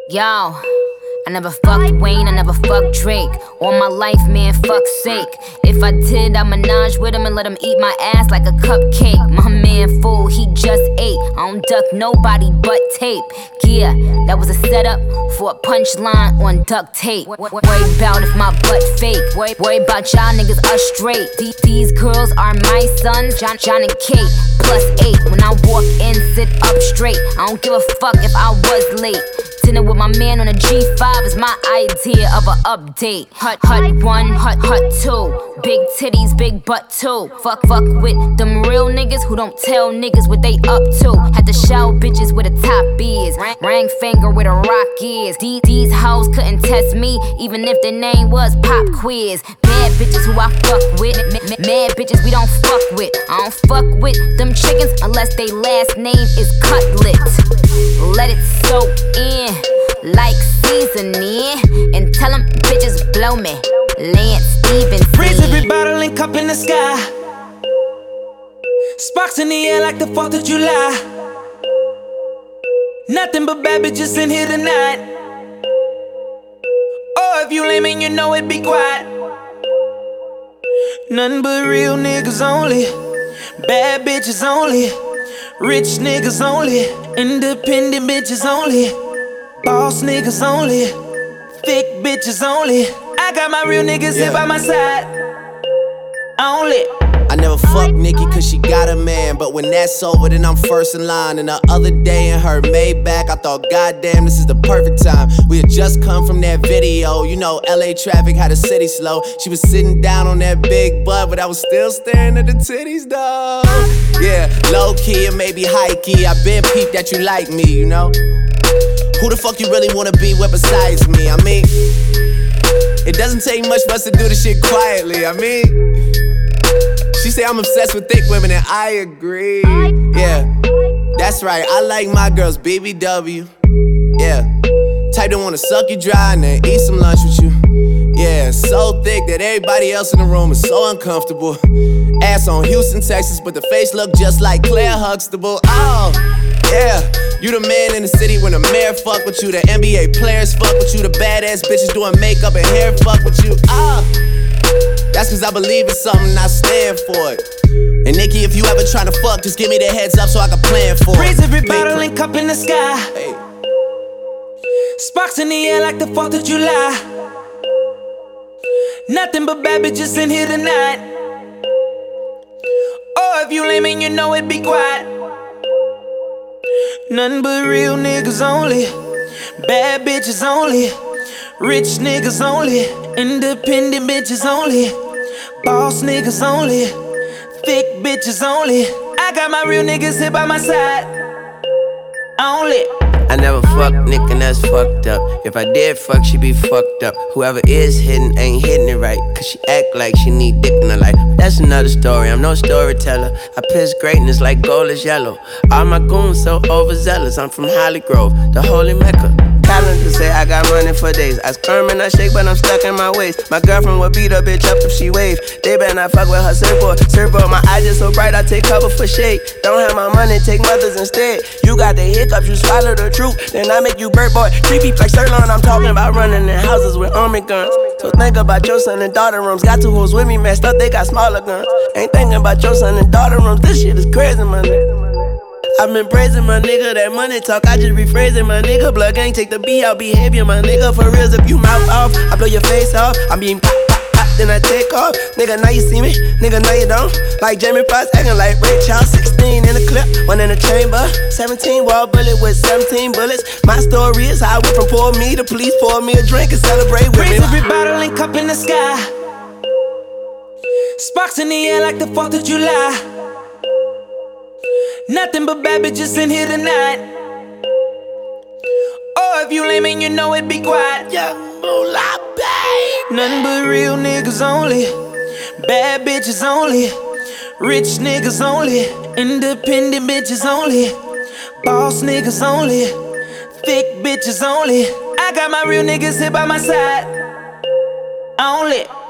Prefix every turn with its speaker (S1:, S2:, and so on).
S1: Yo, I never fucked Wayne, I never fucked Drake. All my life, man, fuck's sake. If I did, I'd menage with him and let him eat my ass like a cupcake. My man fool, he just ate. I don't duck nobody but tape. Yeah, that was a setup for a punchline on duct tape. Worry about if my butt fake. Worry about y'all niggas us straight. These girls are my sons, John and Kate, +8. When I walk in, sit up straight. I don't give a fuck if I was late. Dinner with my man on a G5 is my idea of an update. Hut 1, hut 2. Big titties, big butt too. Fuck with them real niggas who don't tell niggas what they up to. Had to shout bitches where the top is. Ring finger where the rock is. These hoes couldn't test me, even if their name was Pop Quiz. Mad bitches who I fuck with. Mad bitches we don't fuck with. I don't fuck with them chickens unless they last name is Cutlet. Let it soak in like seasoning, and tell them bitches blow me. Lance Stephenson.
S2: Raise every bottle and cup in the sky. Sparks in the air like the 4th of July. Nothing but bad bitches in here tonight. Oh, if you lame and you know it, be quiet. Nothing but real niggas only. Bad bitches only. Rich niggas only. Independent bitches only. Boss niggas only. Thick bitches only. I got my real niggas here by my side. Only.
S3: I never fuck Nikki cause she got a man, but when that's over then I'm first in line. And the other day in her Maybach I thought goddamn this is the perfect time. We had just come from that video, you know LA traffic had the city slow. She was sitting down on that big butt, but I was still staring at the titties though. Yeah, low key and maybe high key, I been peeped that you like me, you know. Who the fuck you really wanna be with besides me? I mean, it doesn't take much for us to do this shit quietly, I mean. She say I'm obsessed with thick women and I agree. Yeah, that's right, I like my girls BBW. Yeah, type that wanna suck you dry and then eat some lunch with you. Yeah, so thick that everybody else in the room is so uncomfortable. Ass on Houston, Texas, but the face look just like Claire Huxtable. Oh, yeah, you the man in the city when the mayor fuck with you. The NBA players fuck with you. The badass bitches doing makeup and hair fuck with you. That's cause I believe in something and I stand for it. And Nikki, if you ever tryna fuck, just give me the heads up so I can plan for it.
S2: Raise every bottle and cup in the sky.
S3: Hey.
S2: Sparks in the air like the 4th of July. Nothing but bad bitches in here tonight. Oh, if you lame and you know it, be quiet. Nothing but real niggas only. Bad bitches only. Rich niggas only. Independent bitches only. Boss niggas only. Thick bitches only. I got my real niggas here by my side. Only.
S4: I never fucked Nick and that's fucked up. If I did fuck, she be fucked up. Whoever is hitting ain't hitting it right, cause she act like she need dick in her life. That's another story, I'm no storyteller. I piss greatness like gold is yellow. All my goons so overzealous, I'm from Holly Grove, the holy Mecca. Calendar say I got money for days. I squirm and I shake, but I'm stuck in my ways. My girlfriend would beat a bitch up if she wave. They better not fuck with her surfboard. My eyes just so bright, I take cover for shade. Don't have my money, take mothers instead. You got the hiccups, you swallow the truth. Then I make you bird boy. 3 beef like sirloin, I'm talking about running in houses with army guns. So think about your son and daughter rooms. Got 2 hoes with me, messed up, they got smaller guns. Ain't thinking about your son and daughter rooms. This shit is crazy, my nigga. I've been praising my nigga, that money talk, I just rephrasing my nigga. Blood gang, take the B out behavior, my nigga. For reals, if you mouth off, I blow your face off. I'm being pop, then I take off. Nigga, now you see me, nigga, now you don't. Like Jamie Foxx, acting like Ray Charles. 16 in the clip, 1 in the chamber. 17 wall bullet with 17 bullets. My story is how I went from poor me to police pour me a drink and celebrate with me.
S2: Raise every bottle and cup in the sky. Sparks in the air like the 4th of July. Nothing but bad bitches in here tonight. Oh, if you lame and you know it, be quiet.
S3: Young moolah, babe.
S2: Nothing but real niggas only. Bad bitches only. Rich niggas only. Independent bitches only. Boss niggas only. Thick bitches only. I got my real niggas here by my side. Only.